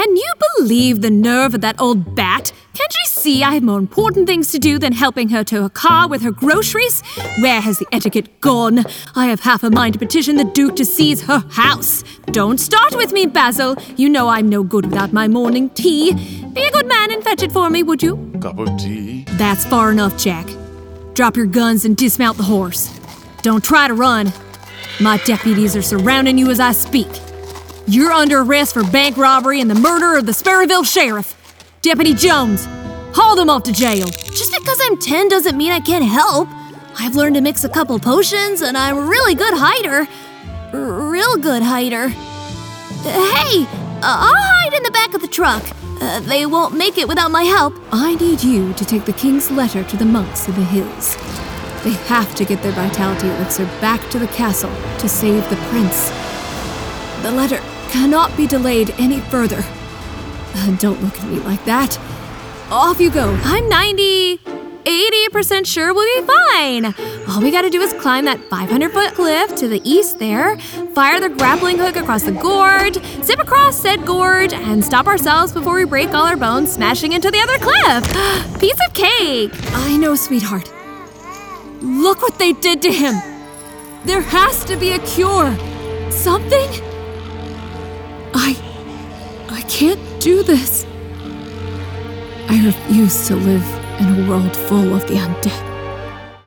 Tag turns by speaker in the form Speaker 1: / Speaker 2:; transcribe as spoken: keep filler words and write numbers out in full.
Speaker 1: Can you believe the nerve of that old bat? Can't she see I have more important things to do than helping her to her car with her groceries? Where has the etiquette gone? I have half a mind to petition the Duke to seize her house. Don't start with me, Basil. You know I'm no good without my morning tea. Be a good man and fetch it for me, would you?
Speaker 2: Cup of tea?
Speaker 1: That's far enough, Jack. Drop your guns and dismount the horse. Don't try to run. My deputies are surrounding you as I speak. You're under arrest for bank robbery and the murder of the Sperryville sheriff. Deputy Jones, haul them off to jail.
Speaker 3: Just because I'm ten doesn't mean I can't help. I've learned to mix a couple potions, and I'm a really good hider. R- real good hider. Uh, hey, uh, I'll hide in the back of the truck. Uh, they won't make it without my help.
Speaker 1: I need you to take the king's letter to the monks in the hills. They have to get their vitality elixir back to the castle to save the prince. The letter cannot be delayed any further. Uh, don't look at me like that. Off you go. I'm ninety, eighty percent sure we'll be fine. All we gotta do is climb that five hundred foot cliff to the east there, fire the grappling hook across the gorge, zip across said gorge, and stop ourselves before we break all our bones smashing into the other cliff. Piece of cake. I know, sweetheart. Look what they did to him. There has to be a cure. Something? I... I can't do this. I refuse to live in a world full of the undead.